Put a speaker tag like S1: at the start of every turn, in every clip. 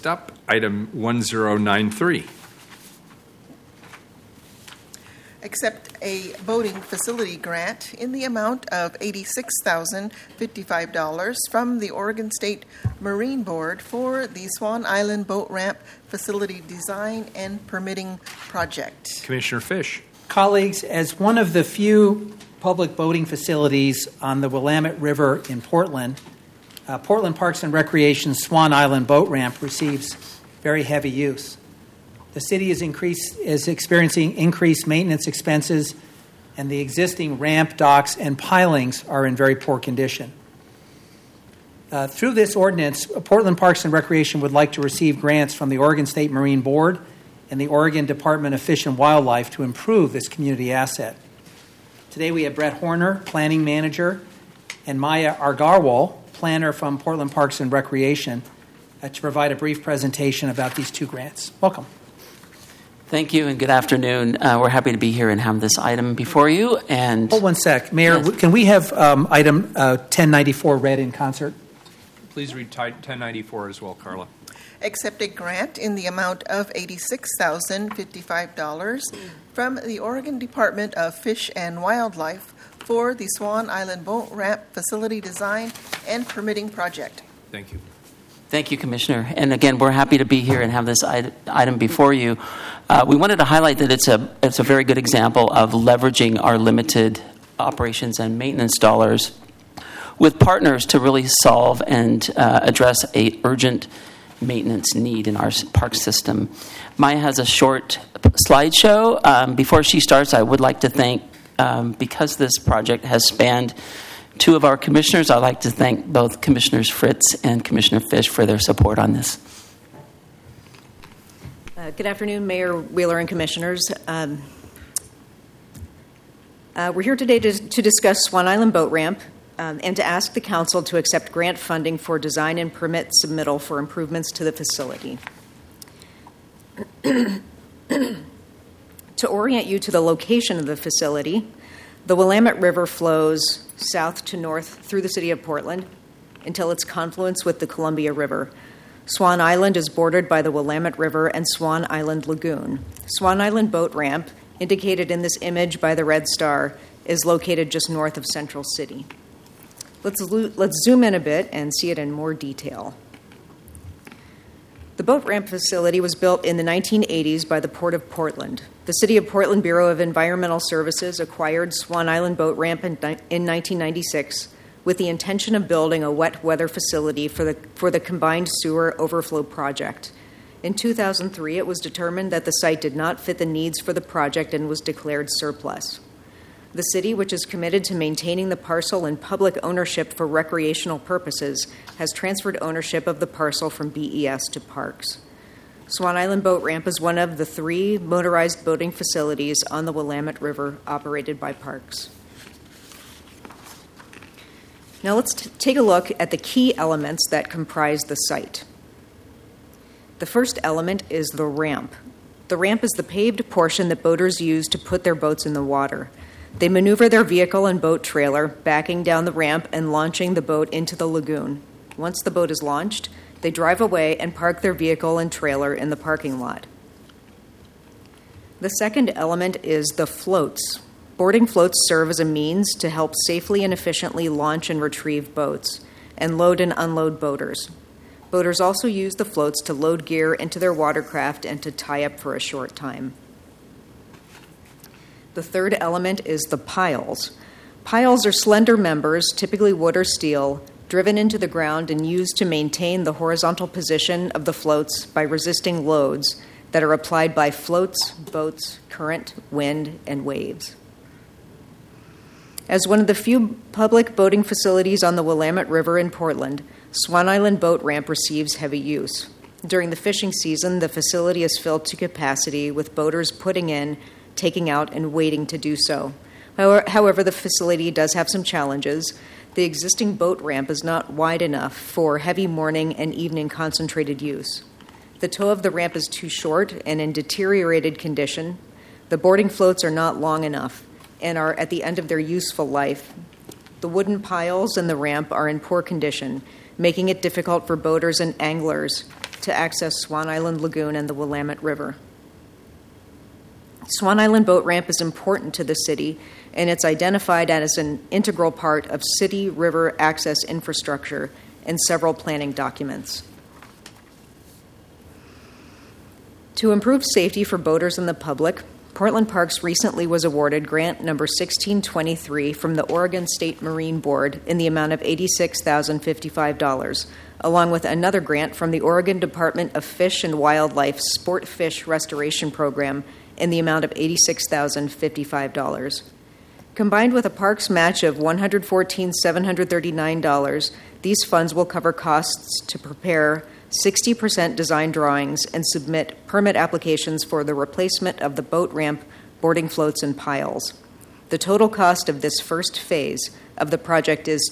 S1: Next up, item 1093.
S2: Accept a boating facility grant in the amount of $86,055 from the Oregon State Marine Board for the Swan Island Boat Ramp Facility Design and Permitting Project.
S1: Commissioner Fish.
S3: Colleagues, as one of the few public boating facilities on the Willamette River in Portland, Portland Parks and Recreation's Swan Island Boat Ramp receives very heavy use. The city is experiencing increased maintenance expenses, and the existing ramp, docks, and pilings are in very poor condition. Through this ordinance, Portland Parks and Recreation would like to receive grants from the Oregon State Marine Board and the Oregon Department of Fish and Wildlife to improve this community asset. Today we have Brett Horner, Planning Manager, and Maya Argarwal, Planner from Portland Parks and Recreation, to provide a brief presentation about these two grants. Welcome.
S4: Thank you and good afternoon. We're happy to be here and have this item before you. And
S3: hold one sec. Mayor, yes. Can we have item 1094 read in concert?
S1: Please read 1094 as well, Carla.
S2: Accept a grant in the amount of $86,055 from the Oregon Department of Fish and Wildlife for the Swan Island Boat Ramp Facility Design and Permitting Project.
S1: Thank you.
S4: Thank you, Commissioner. And again, we're happy to be here and have this item before you. We wanted to highlight that it's a very good example of leveraging our limited operations and maintenance dollars with partners to really solve and address a urgent maintenance need in our park system. Maya has a short slideshow. Before she starts, I would like to thank, because this project has spanned two of our commissioners, I'd like to thank both Commissioners Fritz and Commissioner Fish for their support on this.
S5: Good afternoon, Mayor Wheeler and Commissioners. We're here today to discuss Swan Island Boat Ramp and to ask the Council to accept grant funding for design and permit submittal for improvements to the facility. To orient you to the location of the facility, the Willamette River flows south to north through the city of Portland until its confluence with the Columbia River. Swan Island is bordered by the Willamette River and Swan Island Lagoon. Swan Island Boat Ramp, indicated in this image by the red star, is located just north of Central City. Let's zoom in a bit and see it in more detail. The boat ramp facility was built in the 1980s by the Port of Portland. The City of Portland Bureau of Environmental Services acquired Swan Island Boat Ramp in 1996 with the intention of building a wet weather facility for the combined sewer overflow project. In 2003, it was determined that the site did not fit the needs for the project and was declared surplus. The city, which is committed to maintaining the parcel in public ownership for recreational purposes, has transferred ownership of the parcel from BES to Parks. Swan Island Boat Ramp is one of the 3 motorized boating facilities on the Willamette River operated by Parks. Now let's take a look at the key elements that comprise the site. The first element is the ramp. The ramp is the paved portion that boaters use to put their boats in the water. They maneuver their vehicle and boat trailer, backing down the ramp and launching the boat into the lagoon. Once the boat is launched, they drive away and park their vehicle and trailer in the parking lot. The second element is the floats. Boarding floats serve as a means to help safely and efficiently launch and retrieve boats and load and unload boaters. Boaters also use the floats to load gear into their watercraft and to tie up for a short time. The third element is the piles. Piles are slender members, typically wood or steel, driven into the ground and used to maintain the horizontal position of the floats by resisting loads that are applied by floats, boats, current, wind, and waves. As one of the few public boating facilities on the Willamette River in Portland, Swan Island Boat Ramp receives heavy use. During the fishing season, the facility is filled to capacity with boaters putting in, taking out, and waiting to do so. However, the facility does have some challenges. The existing boat ramp is not wide enough for heavy morning and evening concentrated use. The toe of the ramp is too short and in deteriorated condition. The boarding floats are not long enough and are at the end of their useful life. The wooden piles and the ramp are in poor condition, making it difficult for boaters and anglers to access Swan Island Lagoon and the Willamette River. Swan Island Boat Ramp is important to the city, and it's identified as an integral part of city river access infrastructure in several planning documents. To improve safety for boaters and the public, Portland Parks recently was awarded grant number 1623 from the Oregon State Marine Board in the amount of $86,055, along with another grant from the Oregon Department of Fish and Wildlife Sport Fish Restoration Program in the amount of $86,055. Combined with a parks match of $114,739, these funds will cover costs to prepare 60% design drawings and submit permit applications for the replacement of the boat ramp, boarding floats, and piles. The total cost of this first phase of the project is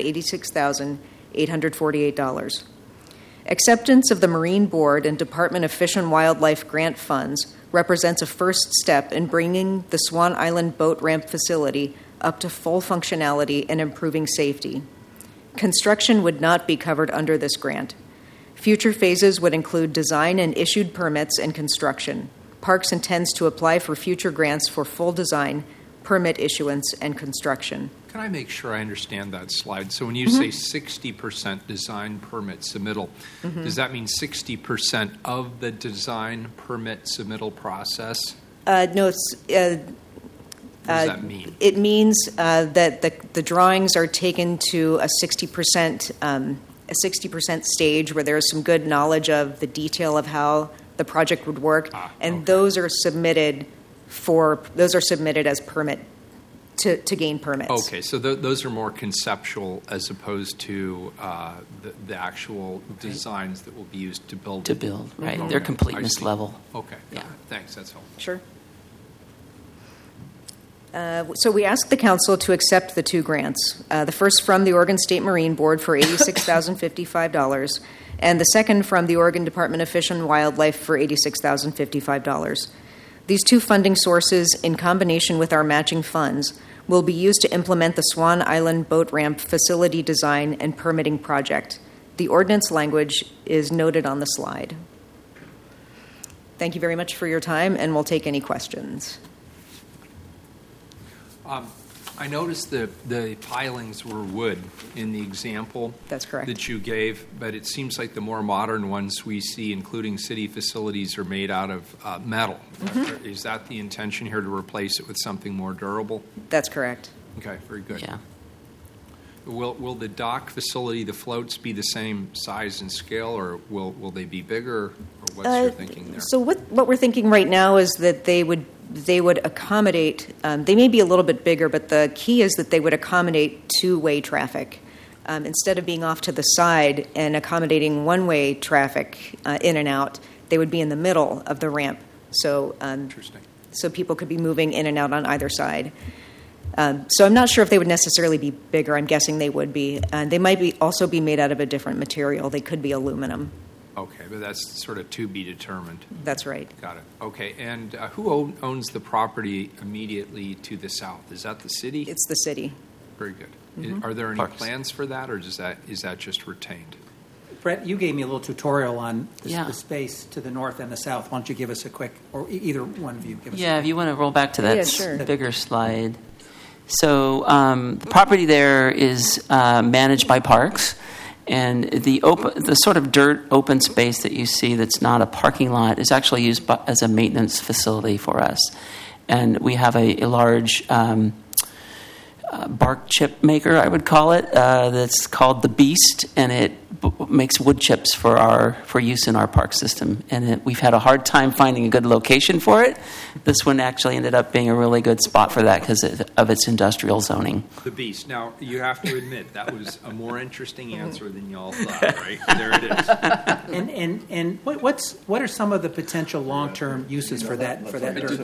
S5: $286,848. Acceptance of the Marine Board and Department of Fish and Wildlife grant funds represents a first step in bringing the Swan Island boat ramp facility up to full functionality and improving safety. Construction would not be covered under this grant. Future phases would include design and issued permits and construction. Parks intends to apply for future grants for full design, permit issuance, and construction.
S1: Can I make sure I understand that slide? So when you say 60% design permit submittal, does that mean 60% of the design permit submittal process?
S5: No, it's...
S1: What does that mean?
S5: It means that the drawings are taken to a 60% stage where there's some good knowledge of the detail of how the project would work, and those are submitted as permit to gain permits.
S1: Okay, so those are more conceptual as opposed to the actual designs that will be used to build.
S4: To build, right?
S1: Okay,
S4: They're completeness
S1: I see.
S4: level.
S1: Okay,
S4: Yeah.
S1: Thanks, that's helpful.
S5: Sure. So we asked the council to accept the two grants, the first from the Oregon State Marine Board for $86,055, and the second from the Oregon Department of Fish and Wildlife for $86,055. These two funding sources, in combination with our matching funds, will be used to implement the Swan Island Boat Ramp facility design and permitting project. The ordinance language is noted on the slide. Thank you very much for your time, and we'll take any questions.
S1: I noticed the pilings were wood in the example.
S5: That's correct.
S1: That you gave, but it seems like the more modern ones we see, including city facilities, are made out of metal. Is that the intention here, to replace it with something more durable?
S5: That's correct.
S1: Okay, very good.
S4: Yeah.
S1: Will the dock facility, the floats, be the same size and scale, or will they be bigger, or what's your thinking there?
S5: So what we're thinking right now is that they would accommodate, they may be a little bit bigger, but the key is that they would accommodate two-way traffic. Instead of being off to the side and accommodating one-way traffic in and out, they would be in the middle of the ramp. So,
S1: Interesting.
S5: So people could be moving in and out on either side. So I'm not sure if they would necessarily be bigger. I'm guessing they would be. They might also be made out of a different material. They could be aluminum.
S1: Okay, but that's sort of to be determined.
S5: That's right.
S1: Got it. Okay, and who owns the property immediately to the south? Is that the city?
S5: It's the city.
S1: Very good. Are there any
S4: Parks.
S1: plans for that, or is that just retained?
S3: Brett, you gave me a little tutorial on
S4: Yeah.
S3: the space to the north and the south. Why don't you give us a quick, or either one of you give us
S4: Yeah, if you want to roll back to that
S5: Yeah, sure.
S4: bigger slide. So the property there is managed by Parks, and the sort of dirt open space that you see that's not a parking lot is actually used as a maintenance facility for us. And we have a large bark chip maker, I would call it, that's called the Beast, and it makes wood chips for use in our park system. And we've had a hard time finding a good location for it. This one actually ended up being a really good spot for that because of its industrial zoning.
S1: The Beast. Now, you have to admit, that was a more interesting answer than y'all thought, right? There it is.
S3: And what are some of the potential long-term uses for that dirt?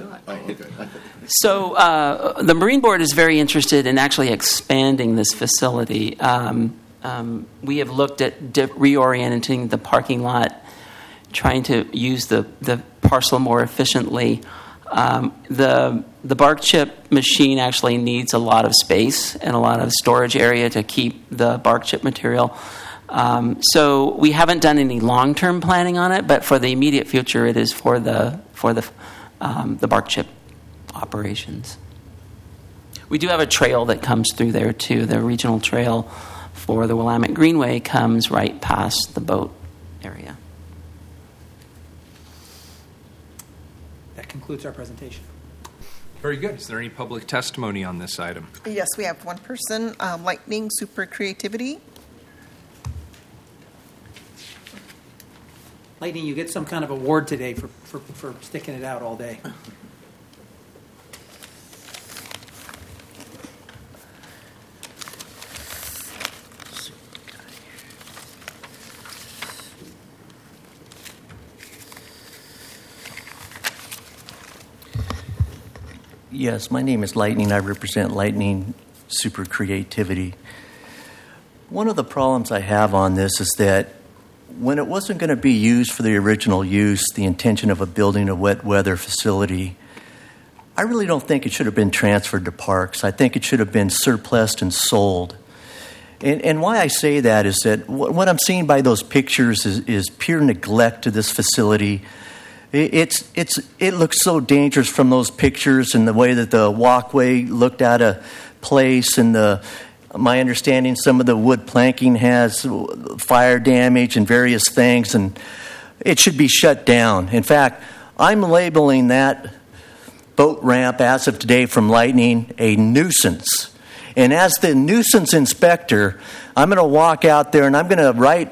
S4: So the Marine Board is very interested in actually expanding this facility. We have looked at reorienting the parking lot, trying to use the parcel more efficiently. The bark chip machine actually needs a lot of space and a lot of storage area to keep the bark chip material. So we haven't done any long-term planning on it, but for the immediate future, it is for the bark chip operations. We do have a trail that comes through there too. The regional trail for the Willamette Greenway comes right past the boat area.
S3: That concludes our presentation.
S1: Very good. Is there any public testimony on this item?
S2: Yes, we have one person, Lightning Super Creativity.
S3: Lightning, you get some kind of award today for sticking it out all day.
S6: Yes, my name is Lightning. I represent Lightning Super Creativity. One of the problems I have on this is that when it wasn't going to be used for the original use, the intention of building a wet weather facility, I really don't think it should have been transferred to parks. I think it should have been surplused and sold. And why I say that is that what I'm seeing by those pictures is pure neglect of this facility. It looks so dangerous from those pictures and the way that the walkway looked out of place, and my understanding some of the wood planking has fire damage and various things, and it should be shut down. In fact, I'm labeling that boat ramp as of today from Lightning a nuisance. And as the nuisance inspector, I'm going to walk out there and I'm going to write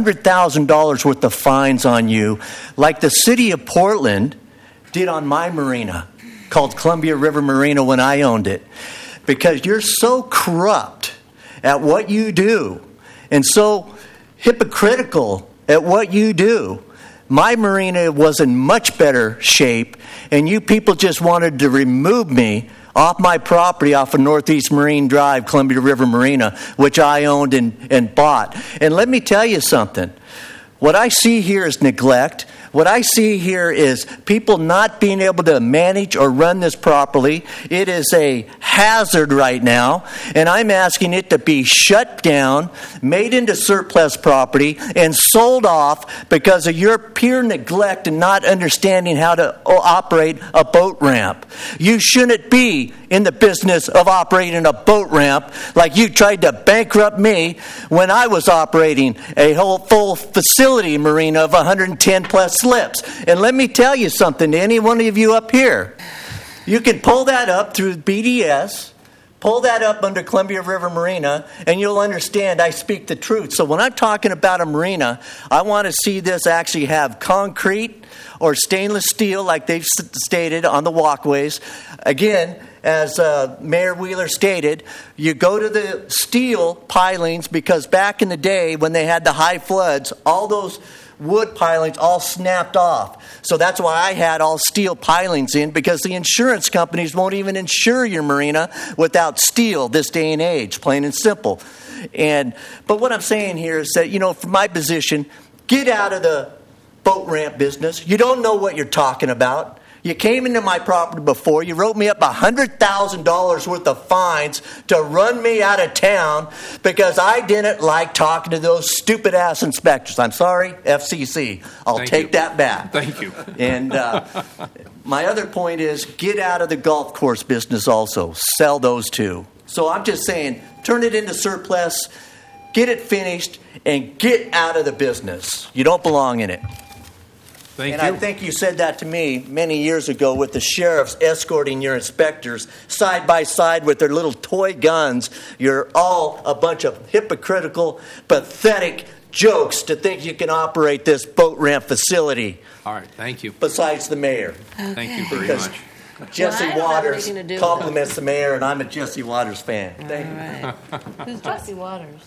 S6: $100,000 worth of fines on you, like the city of Portland did on my marina, called Columbia River Marina when I owned it, because you're so corrupt at what you do and so hypocritical at what you do. My marina was in much better shape, and you people just wanted to remove me off my property off of Northeast Marine Drive, Columbia River Marina, which I owned and bought. And let me tell you something. What I see here is neglect. What I see here is people not being able to manage or run this properly. It is a hazard right now, and I'm asking it to be shut down, made into surplus property, and sold off because of your pure neglect and not understanding how to operate a boat ramp. You shouldn't be in the business of operating a boat ramp like you tried to bankrupt me when I was operating a whole full facility marina of 110 plus slips. And let me tell you something to any one of you up here. You can pull that up through BDS, pull that up under Columbia River Marina, and you'll understand I speak the truth. So when I'm talking about a marina, I want to see this actually have concrete or stainless steel like they've stated on the walkways. Again, as Mayor Wheeler stated, you go to the steel pilings because back in the day when they had the high floods, all those wood pilings all snapped off. So that's why I had all steel pilings in, because the insurance companies won't even insure your marina without steel this day and age, plain and simple. But what I'm saying here is that, from my position, get out of the boat ramp business. You don't know what you're talking about. You came into my property before. You wrote me up $100,000 worth of fines to run me out of town because I didn't like talking to those stupid-ass inspectors. I'm sorry, FCC. I'll take that back.
S1: Thank you.
S6: And my other point is get out of the golf course business also. Sell those too. So I'm just saying, turn it into surplus, get it finished, and get out of the business. You don't belong in it.
S1: Thank you.
S6: I think you said that to me many years ago with the sheriffs escorting your inspectors side by side with their little toy guns. You're all a bunch of hypocritical, pathetic jokes to think you can operate this boat ramp facility.
S1: All right, thank you.
S6: Besides the mayor.
S1: Okay. Thank you very
S6: Because
S1: much.
S6: Jesse
S7: Well, I don't have
S6: Waters
S7: anything to do with
S6: compliments the mayor, and I'm a Jesse Waters fan. Thank you.
S7: All right. Who's Jesse Waters?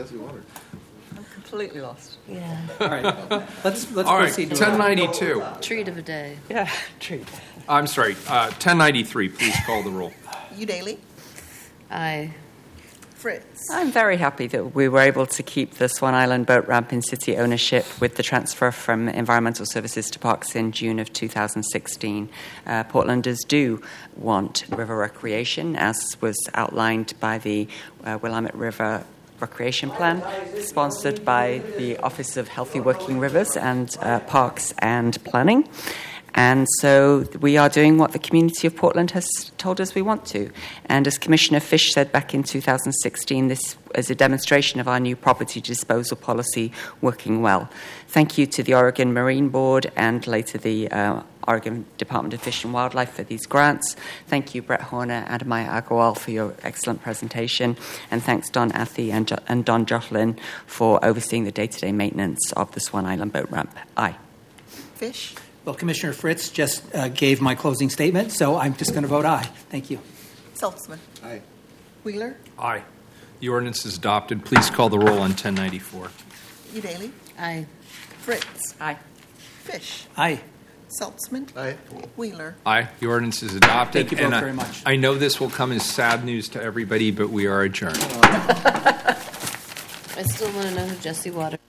S8: Completely lost.
S7: Yeah.
S3: All right, let's
S1: All right,
S3: proceed.
S1: 1092.
S7: Treat of a day.
S8: Yeah, treat.
S1: I'm sorry, 1093. Please call the roll.
S2: Udaly,
S7: Aye.
S2: Fritz,
S8: I'm very happy that we were able to keep the Swan Island boat ramp in city ownership with the transfer from Environmental Services to Parks in June of 2016. Portlanders do want river recreation, as was outlined by the Willamette River recreation plan, sponsored by the Office of Healthy Working Rivers and Parks and Planning. And so we are doing what the community of Portland has told us we want to. And as Commissioner Fish said back in 2016, this is a demonstration of our new property disposal policy working well. Thank you to the Oregon Marine Board and later the Oregon Department of Fish and Wildlife for these grants. Thank you, Brett Horner and Maya Agarwal, for your excellent presentation. And thanks, Don Athey and Don Jocelyn, for overseeing the day-to-day maintenance of the Swan Island boat ramp. Aye.
S2: Fish?
S3: Well, Commissioner Fritz just gave my closing statement, so I'm just going to vote aye. Thank you.
S2: Saltzman?
S1: Aye.
S2: Wheeler?
S1: Aye. The ordinance is adopted. Please call the roll on 1094.
S2: Udaly?
S7: Aye.
S2: Fritz?
S8: Aye.
S2: Fish?
S3: Aye.
S2: Saltzman?
S1: Aye.
S2: Wheeler?
S1: Aye. The ordinance is adopted.
S3: Thank you both
S1: And
S3: very much.
S1: I know this will come as sad news to everybody, but we are adjourned.
S7: I still want to know who Jesse Waters